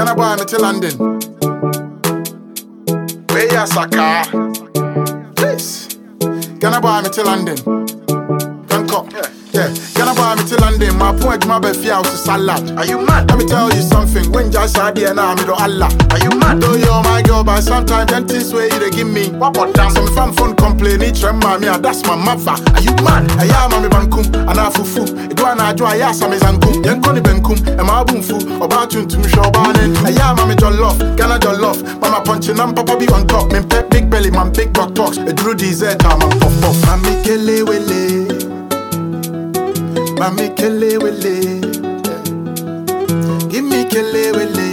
Can I buy me to London? Where ya Saka? Please. Can I buy me to London? Can come. Yeah. Can I buy me to London? My point, my baby, house is salad. Are you mad? Let me tell you something. When just had the now, me do Allah. Are you mad? Though you're my girl, but sometimes them things where you they give me. What about that? Some fan phone complain, each me, and that's my mother. Are you mad? I am my bankum, and I fufu. It do I do I ask me zankum. Yen koni benkum, and my boom fu. About to me show banen. I am my jollof, Ghana jollof. Mama punching and papa be on top. Me pet big belly, man big butt talks. A drew dessert, I'm a puff puff. Mami kele wele. Mami kele wele, give me kele wele,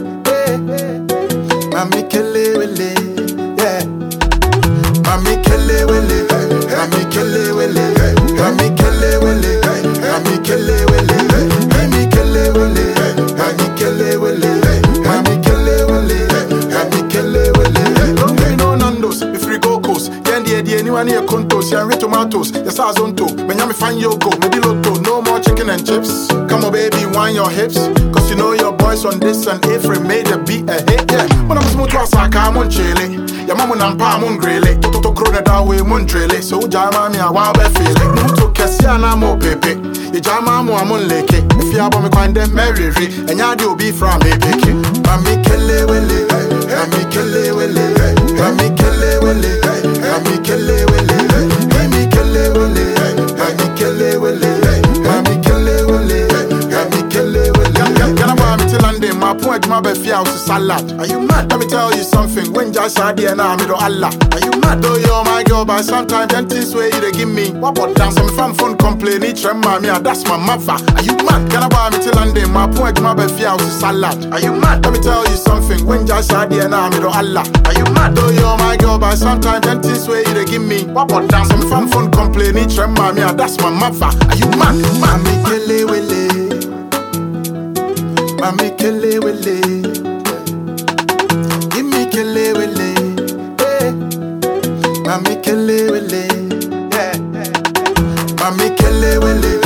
mami kele wele, yeah. Mami kele wele, mami kele wele, mami kele wele, mami kele wele, mami kele wele, mami kele wele, mami kele wele, mami kele wele. Don't give me no Nando's, if we go coast. Anyone here contos, yeah, red tomatoes, yes, I zonto. When you find your go, maybe lotto, no more chicken and chips. Come on, baby, wind your hips. Cause you know your boys on this and Ephraim made a beat a hit, yeah. When I'm smooth to a saka, I'm on chile. Your mama and pa, I'm on grele. Toto crone that way, mon trele. So, Jama, me a wild bad feeling. Muto Cassia, I'm on pepe. You Jama, I'm on lake. If you have me, find them Mary, and ya do be from me, picky. Mami kele wele, mami kele wele, mami kele wele. Mami kele wele, mami kele wele, mami kele wele, mami kele wele, mami kele wele. Can I buy me to London? My point, my baby, house is salad. Are you mad? Let me tell you something. When just had the now, me do Allah. Are you mad? Though you're my girl, but sometimes them things where you they give me. What about dance? Some fan phone complain, each me, and that's my mother. Are you mad? Can I buy me to London? My point, my baby, house is salad. Are you mad? Let me tell you something. When just had the now, me do Allah. Are you mad? Though you're my girl, but sometimes them things where you they give me. What about dance? Some fan phone complain, each me, and that's my mother. Are you mad? Mami kele wele, mami kele wele, give me kele wele, mami kele wele, yeah. Mami kele wele.